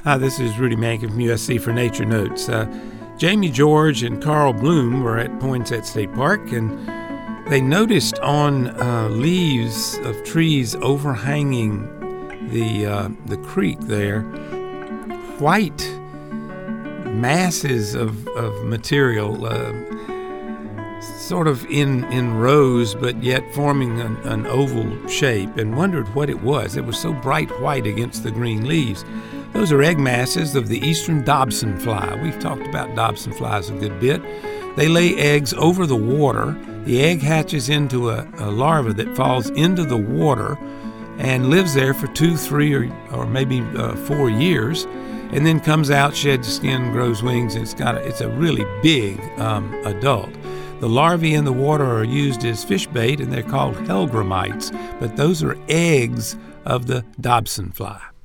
Hi, this is Rudy Mankin from USC for Nature Notes. Jamie George and Carl Bloom were at Poinsett State Park, and they noticed on leaves of trees overhanging the creek there, white masses of material, sort of in rows, but yet forming an oval shape, and wondered what it was. It was so bright white against the green leaves. Those are egg masses of the eastern Dobson fly. We've talked about Dobson flies a good bit. They lay eggs over the water. The egg hatches into a larva that falls into the water and lives there for 2, 3, or maybe 4 years, and then comes out, sheds skin, grows wings, and it's a really big adult. The larvae in the water are used as fish bait, and they're called hellgrammites, but those are eggs of the Dobson fly.